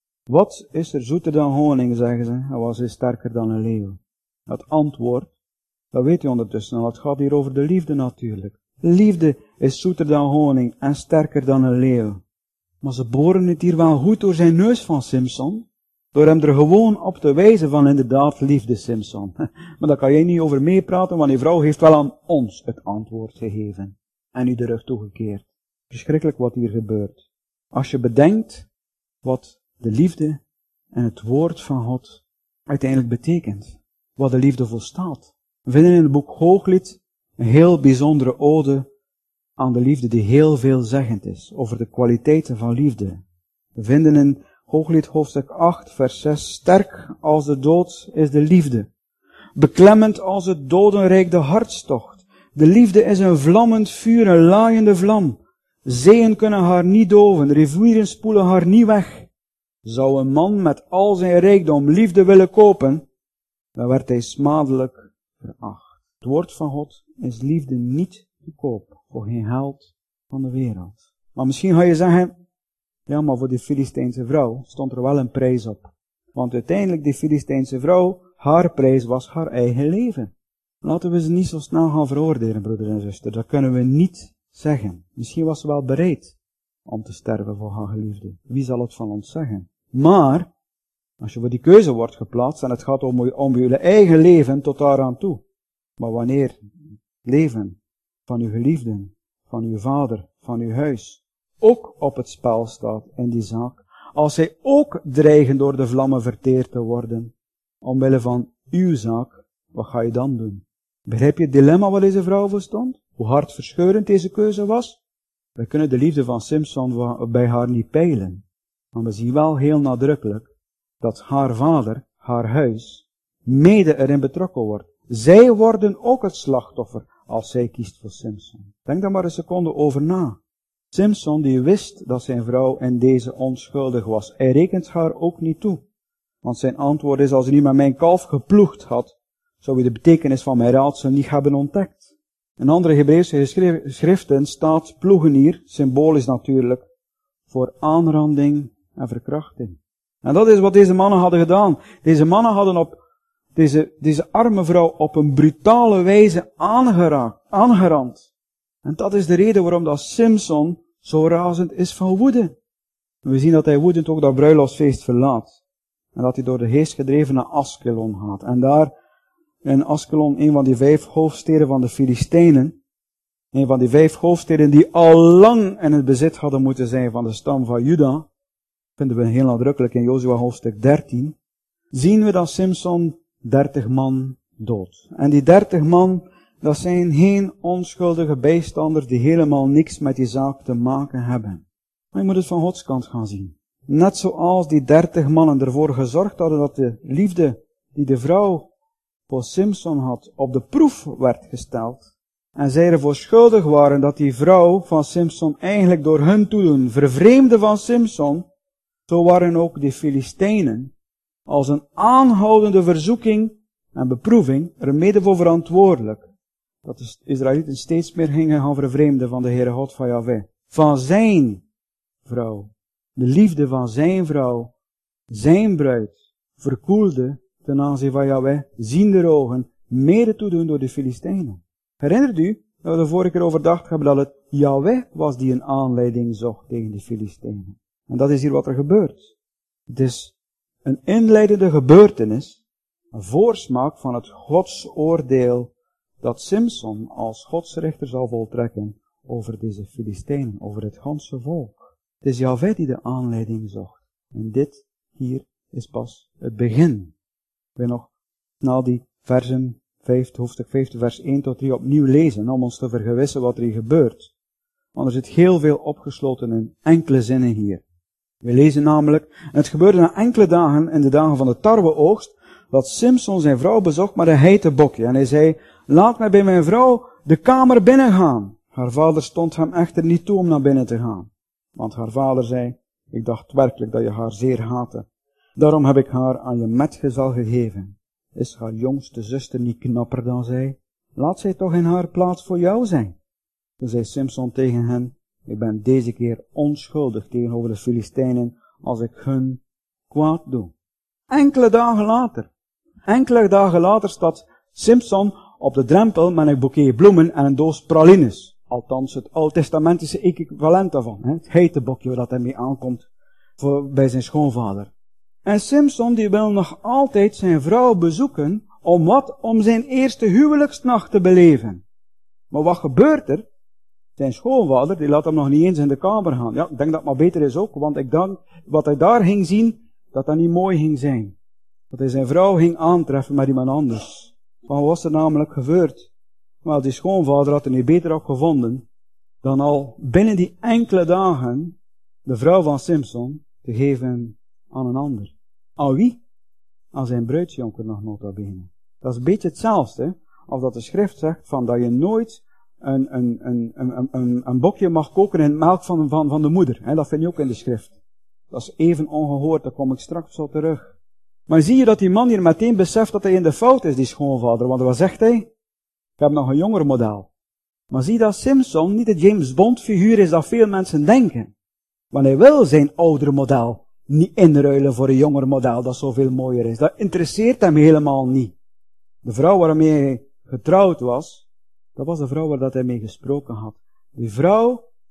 Wat is er zoeter dan honing, zeggen ze, en wat is sterker dan een leeuw? Dat antwoord, dat weet u ondertussen al, het gaat hier over de liefde natuurlijk. Liefde is zoeter dan honing en sterker dan een leeuw. Maar ze boren het hier wel goed door zijn neus van Simson, door hem er gewoon op te wijzen van inderdaad liefde, Simson. Maar daar kan jij niet over meepraten, want die vrouw heeft wel aan ons het antwoord gegeven. En u de rug toegekeerd. Verschrikkelijk wat hier gebeurt. Als je bedenkt wat de liefde en het woord van God uiteindelijk betekent. Wat de liefde volstaat. We vinden in het boek Hooglied een heel bijzondere ode aan de liefde die heel veelzeggend is. Over de kwaliteiten van liefde. We vinden in Hooglied hoofdstuk 8 vers 6. Sterk als de dood is de liefde. Beklemmend als het dodenrijk de hartstocht. De liefde is een vlammend vuur, een laaiende vlam. Zeeën kunnen haar niet doven, rivieren spoelen haar niet weg. Zou een man met al zijn rijkdom liefde willen kopen, dan werd hij smadelijk veracht. Het woord van God is liefde niet te koop voor geen geld van de wereld. Maar misschien ga je zeggen, ja, maar voor die Filistijnse vrouw stond er wel een prijs op. Want uiteindelijk die Filistijnse vrouw, haar prijs was haar eigen leven. Laten we ze niet zo snel gaan veroordelen, broeder en zuster. Dat kunnen we niet zeggen. Misschien was ze wel bereid om te sterven voor haar geliefde. Wie zal het van ons zeggen? Maar, als je voor die keuze wordt geplaatst, en het gaat om je eigen leven tot daaraan toe. Maar wanneer het leven van uw geliefden, van uw vader, van uw huis, ook op het spel staat in die zaak, als zij ook dreigen door de vlammen verteerd te worden, omwille van uw zaak, wat ga je dan doen? Begrijp je het dilemma waar deze vrouw voor stond? Hoe hartverscheurend deze keuze was? We kunnen de liefde van Simson bij haar niet peilen. Maar we zien wel heel nadrukkelijk dat haar vader, haar huis, mede erin betrokken wordt. Zij worden ook het slachtoffer als zij kiest voor Simson. Denk daar maar een seconde over na. Simson die wist dat zijn vrouw in deze onschuldig was. Hij rekent haar ook niet toe. Want zijn antwoord is, als hij niet met mijn kalf geploegd had, zou hij de betekenis van mijn raadsel niet hebben ontdekt. In andere Hebreeuwse schriften staat ploegen hier, symbolisch natuurlijk, voor aanranding en verkrachting. En dat is wat deze mannen hadden gedaan. Deze mannen hadden op deze arme vrouw op een brutale wijze aangerand. En dat is de reden waarom dat Simson zo razend is van woede. We zien dat hij woedend ook dat bruiloftsfeest verlaat. En dat hij door de geest gedreven naar Askelon gaat. En daar in Askelon, een van die 5 hoofdsteden van de Filistijnen, een van die 5 hoofdsteden die al lang in het bezit hadden moeten zijn van de stam van Juda, vinden we heel nadrukkelijk in Jozua hoofdstuk 13, zien we dat Simson 30 man doodt. En die 30 man, dat zijn geen onschuldige bijstanders die helemaal niks met die zaak te maken hebben. Maar je moet het van Gods kant gaan zien. Net zoals die 30 mannen ervoor gezorgd hadden dat de liefde die de vrouw voor Simson had op de proef werd gesteld, en zij ervoor schuldig waren dat die vrouw van Simson eigenlijk door hun toedoen vervreemde van Simson, zo waren ook de Filistijnen als een aanhoudende verzoeking en beproeving er mede voor verantwoordelijk, dat de Israëlieten steeds meer gingen gaan vervreemden van de Heere God van Jahweh, van zijn vrouw. De liefde van zijn vrouw, zijn bruid, verkoelde ten aanzien van Jahweh, ziende ogen, mede toedoen door de Filistijnen. Herinnert u dat we de vorige keer overdacht hebben dat het Jahweh was die een aanleiding zocht tegen de Filistijnen. En dat is hier wat er gebeurt. Het is een inleidende gebeurtenis, een voorsmaak van het godsoordeel dat Simson als godsrichter zal voltrekken over deze Filistijnen, over het ganse volk. Het is Jahweh die de aanleiding zocht. En dit hier is pas het begin. We nog na die versen, hoofdstuk 50, vers 1 tot 3 opnieuw lezen, om ons te vergewissen wat er hier gebeurt. Want er zit heel veel opgesloten in enkele zinnen hier. We lezen namelijk, en het gebeurde na enkele dagen, in de dagen van de tarweoogst, dat Simson zijn vrouw bezocht met een heitebokje. En hij zei, laat mij bij mijn vrouw de kamer binnengaan. Haar vader stond hem echter niet toe om naar binnen te gaan. Want haar vader zei, ik dacht werkelijk dat je haar zeer haatte. Daarom heb ik haar aan je metgezel gegeven. Is haar jongste zuster niet knapper dan zij? Laat zij toch in haar plaats voor jou zijn. Toen zei Simson tegen hen, ik ben deze keer onschuldig tegenover de Filistijnen als ik hun kwaad doe. Enkele dagen later staat Simson op de drempel met een boeket bloemen en een doos pralines. Althans het oud-testamentische equivalent daarvan. Het heitebokje waar dat hij mee aankomt bij zijn schoonvader. En Simson die wil nog altijd zijn vrouw bezoeken, om wat? Om zijn eerste huwelijksnacht te beleven. Maar wat gebeurt er? Zijn schoonvader, die laat hem nog niet eens in de kamer gaan. Ja, ik denk dat het maar beter is ook, want ik denk, wat hij daar ging zien, dat dat niet mooi ging zijn. Dat hij zijn vrouw ging aantreffen met iemand anders. Maar wat was er namelijk gebeurd? Wel, die schoonvader had er niet beter op gevonden, dan al binnen die enkele dagen, de vrouw van Simson, te geven aan een ander. Aan wie? Aan zijn bruidsjonker nog nota bene. Dat is een beetje hetzelfde, als dat de schrift zegt, van dat je nooit een bokje mag koken in melk van de moeder. Dat vind je ook in de schrift. Dat is even ongehoord, daar kom ik straks zo terug. Maar zie je dat die man hier meteen beseft dat hij in de fout is, die schoonvader. Want wat zegt hij? Ik heb nog een jonger model. Maar zie dat Simson niet het James Bond figuur is dat veel mensen denken. Want hij wil zijn oudere model niet inruilen voor een jonger model dat zoveel mooier is. Dat interesseert hem helemaal niet. De vrouw waarmee hij getrouwd was, dat was de vrouw waar dat hij mee gesproken had. Die vrouw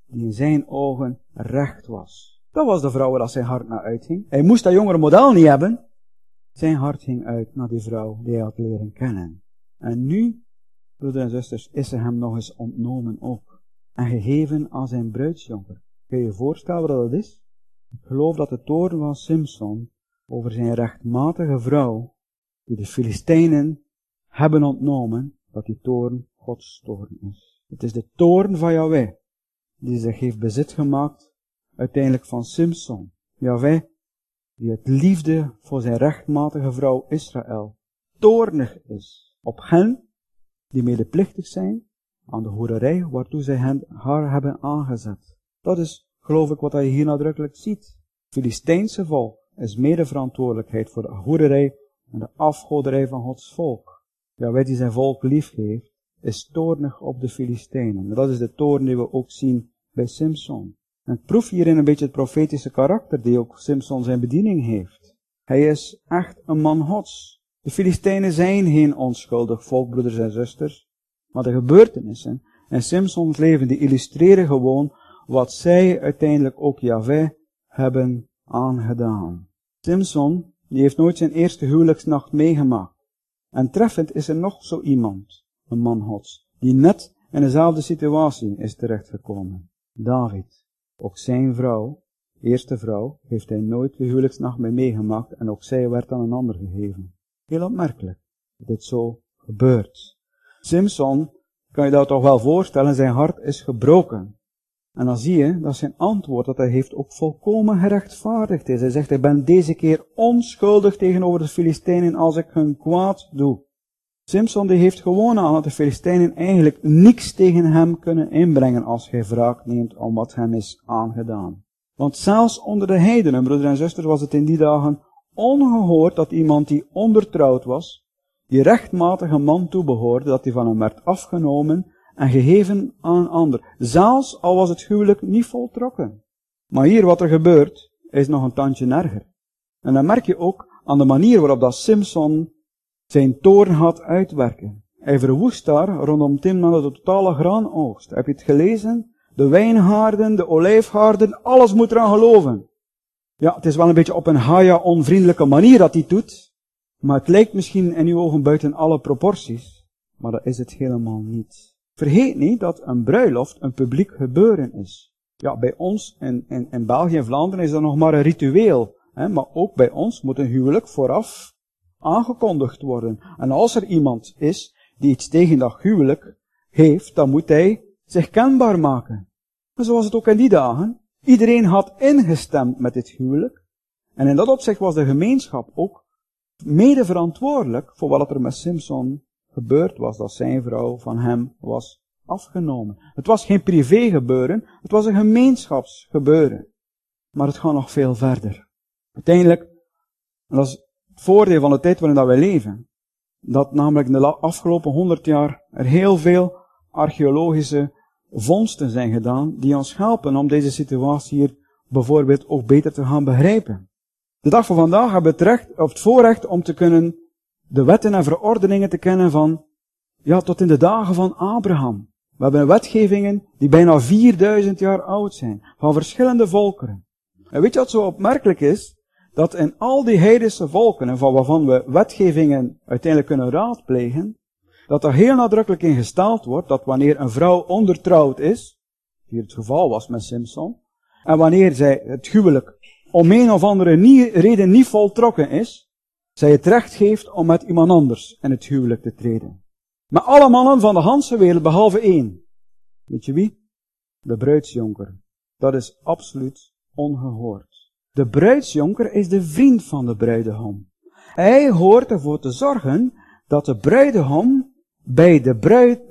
die in zijn ogen recht was. Dat was de vrouw waar dat zijn hart naar uitging. Hij moest dat jongere model niet hebben. Zijn hart ging uit naar die vrouw die hij had leren kennen. En nu, broeders en zusters, is ze hem nog eens ontnomen ook. En gegeven aan zijn bruidsjonker. Kun je je voorstellen wat dat is? Ik geloof dat de toorn van Simson over zijn rechtmatige vrouw, die de Filistijnen hebben ontnomen, dat die toorn Gods toorn is. Het is de toorn van Yahweh, die zich heeft bezit gemaakt, uiteindelijk van Simson. Yahweh, die het liefde voor zijn rechtmatige vrouw Israël toornig is op hen, die medeplichtig zijn aan de hoererij waartoe zij haar hebben aangezet. Dat is, geloof ik, wat je hier nadrukkelijk ziet. Het Filistijnse volk is medeverantwoordelijkheid voor de hoererij en de afgoderij van Gods volk. Yahweh die zijn volk lief heeft, is toornig op de Filistijnen. Dat is de toorn die we ook zien bij Simson. En ik proef hierin een beetje het profetische karakter die ook Simson zijn bediening heeft. Hij is echt een man Gods. De Filistijnen zijn geen onschuldig volk, broeders en zusters. Maar de gebeurtenissen in Simsons leven die illustreren gewoon wat zij uiteindelijk ook Yahweh hebben aangedaan. Simson, die heeft nooit zijn eerste huwelijksnacht meegemaakt. En treffend is er nog zo iemand, een man Gods, die net in dezelfde situatie is terechtgekomen. David. Ook zijn vrouw, eerste vrouw, heeft hij nooit de huwelijksnacht mee meegemaakt en ook zij werd aan een ander gegeven. Heel opmerkelijk dat dit zo gebeurt. Simson, kan je dat toch wel voorstellen, zijn hart is gebroken. En dan zie je dat zijn antwoord dat hij heeft ook volkomen gerechtvaardigd is. Hij zegt, ik ben deze keer onschuldig tegenover de Filistijnen als ik hun kwaad doe. Simson die heeft gewoon aan dat de Filistijnen eigenlijk niks tegen hem kunnen inbrengen als hij wraak neemt om wat hem is aangedaan. Want zelfs onder de heidenen, broeders en zusters, was het in die dagen ongehoord dat iemand die ondertrouwd was, die rechtmatige man toebehoorde, dat hij van hem werd afgenomen en gegeven aan een ander. Zelfs al was het huwelijk niet voltrokken. Maar hier wat er gebeurt, is nog een tandje erger. En dan merk je ook aan de manier waarop dat Simson zijn toorn had uitwerken. Hij verwoest daar rondom Timna de totale graanoogst. Heb je het gelezen? De wijngaarden, de olijfgaarden, alles moet eraan geloven. Ja, het is wel een beetje op een Haya-onvriendelijke manier dat hij doet. Maar het lijkt misschien in uw ogen buiten alle proporties. Maar dat is het helemaal niet. Vergeet niet dat een bruiloft een publiek gebeuren is. Ja, bij ons in België en Vlaanderen is dat nog maar een ritueel. Maar ook bij ons moet een huwelijk vooraf aangekondigd worden. En als er iemand is die iets tegen dat huwelijk heeft, dan moet hij zich kenbaar maken. Maar zo was het ook in die dagen. Iedereen had ingestemd met dit huwelijk. En in dat opzicht was de gemeenschap ook mede verantwoordelijk voor wat er met Simson gebeurd was, dat zijn vrouw van hem was afgenomen. Het was geen privé gebeuren, het was een gemeenschapsgebeuren. Maar het gaat nog veel verder. Uiteindelijk, en dat is het voordeel van de tijd waarin wij leven, dat namelijk in de afgelopen 100 jaar er heel veel archeologische vondsten zijn gedaan, die ons helpen om deze situatie hier bijvoorbeeld ook beter te gaan begrijpen. De dag van vandaag hebben we het voorrecht om te kunnen de wetten en verordeningen te kennen van, ja, tot in de dagen van Abraham. We hebben wetgevingen die bijna 4000 jaar oud zijn, van verschillende volkeren. En weet je wat zo opmerkelijk is? Dat in al die heidense volken, en van waarvan we wetgevingen uiteindelijk kunnen raadplegen, dat er heel nadrukkelijk in gesteld wordt dat wanneer een vrouw ondertrouwd is, die het geval was met Simson, en wanneer zij het huwelijk om een of andere reden niet voltrokken is, zij het recht geeft om met iemand anders in het huwelijk te treden. Met alle mannen van de ganse wereld behalve één. Weet je wie? De bruidsjonker. Dat is absoluut ongehoord. De bruidsjonker is de vriend van de bruidegom. Hij hoort ervoor te zorgen dat de bruidegom bij de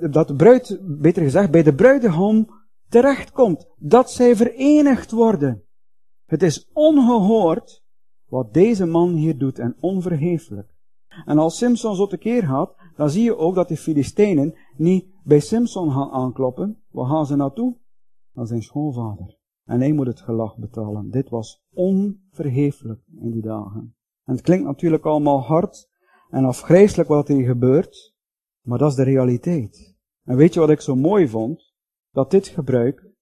bruidegom terechtkomt. Dat zij verenigd worden. Het is ongehoord wat deze man hier doet en onvergeeflijk. En als Simson zo tekeer gaat, dan zie je ook dat de Filistijnen niet bij Simson gaan aankloppen. Waar gaan ze naartoe? Naar zijn schoonvader. En hij moet het gelag betalen. Dit was onvergeeflijk in die dagen. En het klinkt natuurlijk allemaal hard en afgrijselijk wat hier gebeurt, maar dat is de realiteit. En weet je wat ik zo mooi vond? Dat dit gebruik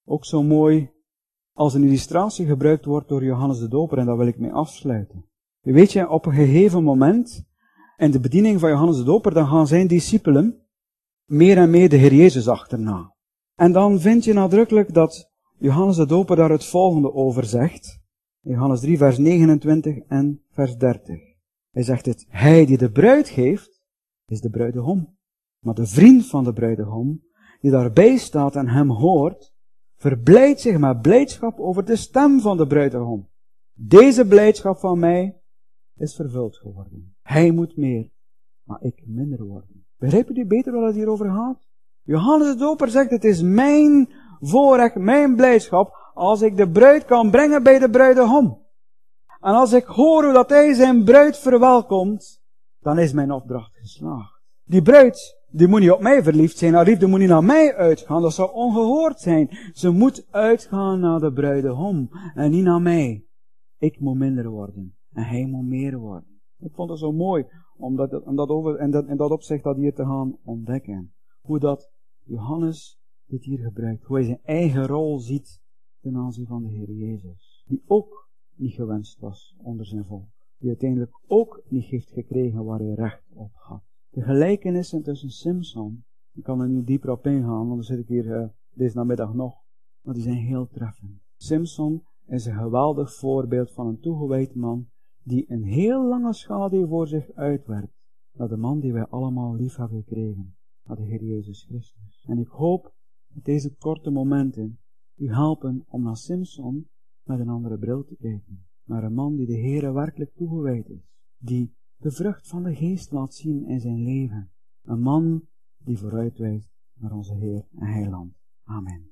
ook zo mooi als een illustratie gebruikt wordt door Johannes de Doper, en daar wil ik mee afsluiten. Weet je, op een gegeven moment, in de bediening van Johannes de Doper, dan gaan zijn discipelen meer en meer de Heer Jezus achterna. En dan vind je nadrukkelijk dat Johannes de Doper daar het volgende over zegt. Johannes 3, vers 29 en vers 30. Hij zegt het: hij die de bruid geeft, is de bruidegom. Maar de vriend van de bruidegom, die daarbij staat en hem hoort, verblijdt zich met blijdschap over de stem van de bruidegom. Deze blijdschap van mij is vervuld geworden. Hij moet meer, maar ik minder worden. Begrijpt u beter wat het hierover gaat? Johannes de Doper zegt: het is mijn voorrecht, mijn blijdschap, als ik de bruid kan brengen bij de bruidegom. En als ik hoor hoe dat hij zijn bruid verwelkomt, dan is mijn opdracht geslaagd. Die bruid, die moet niet op mij verliefd zijn, haar liefde moet niet naar mij uitgaan, dat zou ongehoord zijn. Ze moet uitgaan naar de bruidegom en niet naar mij. Ik moet minder worden en hij moet meer worden. Ik vond het zo mooi om in dat opzicht dat hier te gaan ontdekken. Hoe dat Johannes dit hier gebruikt, hoe hij zijn eigen rol ziet ten aanzien van de Heer Jezus, die ook niet gewenst was onder zijn volk, die uiteindelijk ook niet heeft gekregen waar hij recht op had. De gelijkenissen tussen Simson, ik kan er niet dieper op ingaan, want dan zit ik hier deze namiddag nog, maar die zijn heel treffend. Simson is een geweldig voorbeeld van een toegewijd man, die een heel lange schaduw voor zich uitwerpt, naar de man die wij allemaal lief hebben gekregen, naar de Heer Jezus Christus. En ik hoop dat deze korte momenten u helpen om naar Simson met een andere bril te kijken. Naar een man die de Heere werkelijk toegewijd is. Die de vrucht van de geest laat zien in zijn leven. Een man die vooruitwijst naar onze Heer en Heiland. Amen.